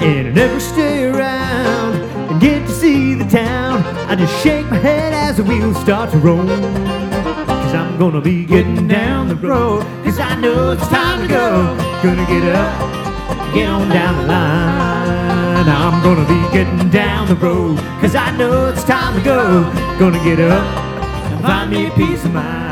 and I never stay around and get to see the town. I just shake my head as the wheels start to roll, 'cause I'm gonna be getting down the road, 'cause I know it's time to go. Gonna get up, get on down the line. I'm gonna be getting down the road, 'cause I know it's time to go. Gonna get up and find me a peace of mind.